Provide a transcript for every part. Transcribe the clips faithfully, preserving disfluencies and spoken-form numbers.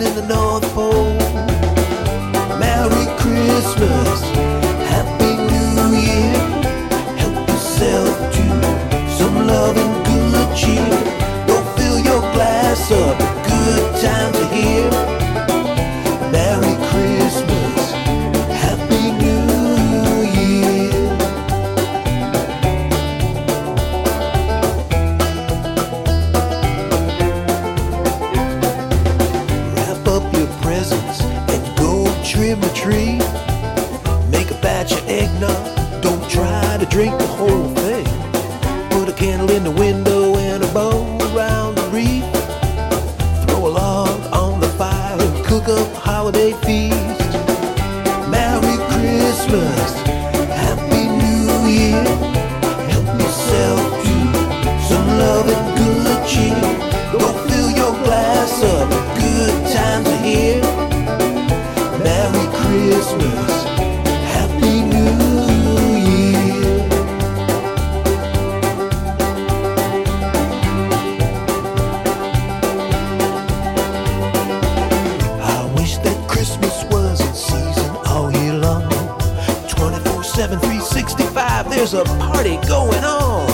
in the North Pole. Merry Christmas, Happy New Year. Help yourself to some love and good cheer. Go fill your glass up, good times are here. Merry Christmas, Happy New Year. Wrap up your presents and go trim a tree. Make a batch of eggnog, don't try to drink the whole thing. Put a candle in the window and a bow around the wreath. Throw a log on the fire and cook up a holiday feast. Merry Christmas, Happy New Year. Help yourself to some love and good cheer. Go fill your glass up, good times are here. Merry Christmas, Happy New Year. I wish that Christmas was in season all year long. twenty-four seven, three sixty-five, there's a party going on.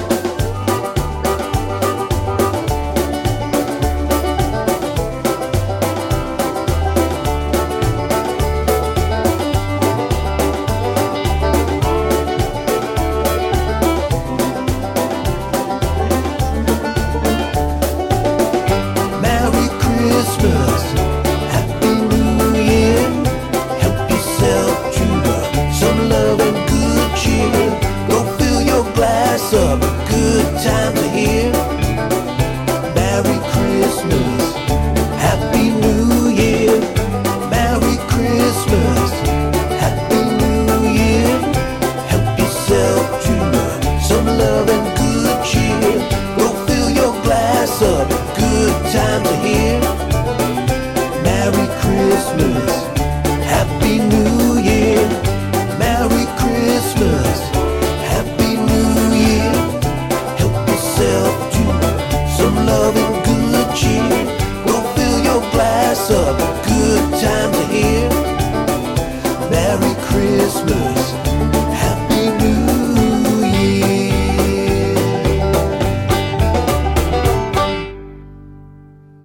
Merry Christmas, Happy New Year. Help yourself to uh, some love and good cheer. Go fill your glass up, good times are here. Merry Christmas, Happy New Year. Merry Christmas, Happy New Year. Help yourself to uh, some love and good cheer. Go fill your glass up, good times are here. Merry Christmas, Happy New Year. Merry Christmas, Happy New Year. Help yourself to some love and good cheer. Go fill your glass up, good times are here. Merry Christmas.